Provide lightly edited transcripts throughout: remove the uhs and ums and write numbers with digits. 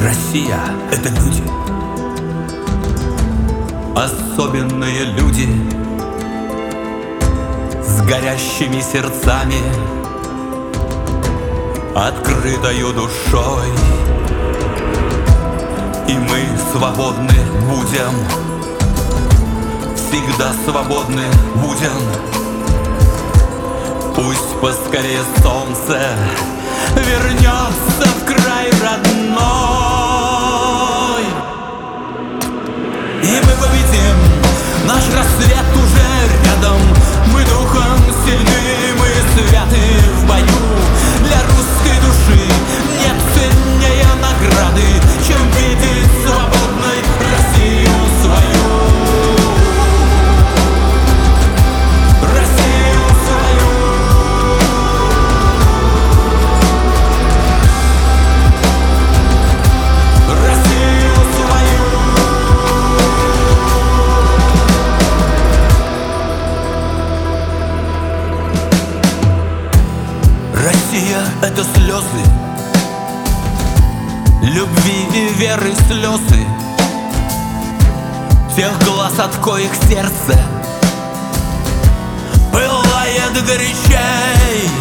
Россия — это люди, особенные люди, с горящими сердцами, открытою душой. И мы свободны будем, всегда свободны будем. Пусть поскорее солнце вернется в край родной, и мы победим. Наш рассвет уже рядом. Мы духом сильны, мы святы в бою. Для русской души нет ценнее награды, чем видеть свободной Россию свою. Россию свою. Россию свою. Россия — это слезы, любви и веры слезы, тех глаз, от коих сердце пылает горячей.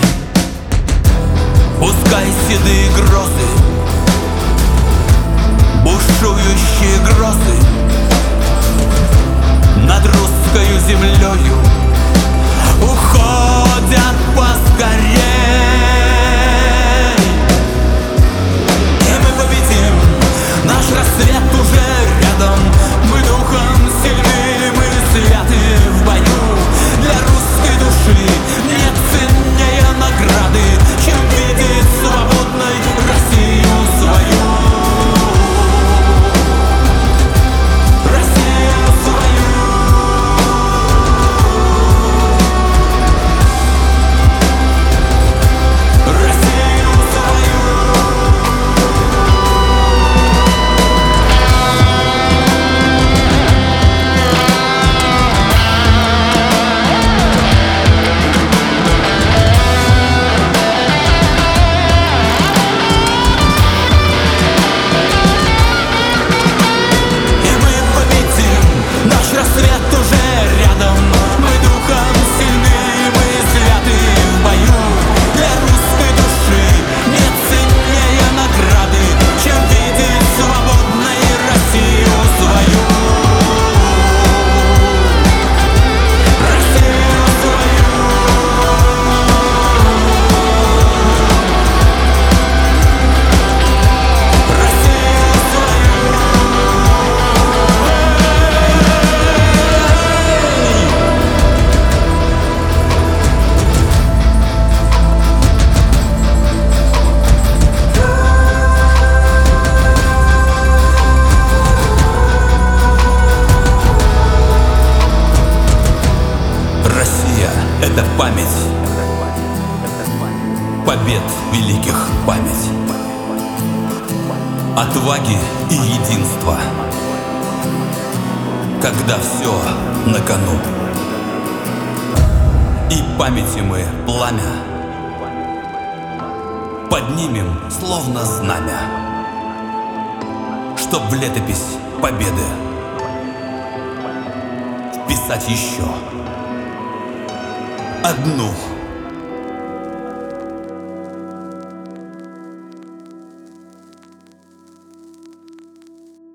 Пускай седые грозы, бушующие грозы над русскою землею уходят поскорей. И мы победим. Наш рассвет уже рядом. Мы духом сильны, мы святы в бою. Для русской души нет ценнее награды, чем видеть свободной Россию свою. Россию свою. Россию свою. И мы победим. Наш рассвет уже рядом. Мы духом сильны, мы святы в бою. Для русской души нет ценнее награды, чем видеть свободной Россию свою. Россию свою. Россию свою. Россия — это память побед великих, память отваги и единства, когда все на кону. И памяти мы пламя поднимем, словно знамя, чтоб в летопись победы вписать еще одну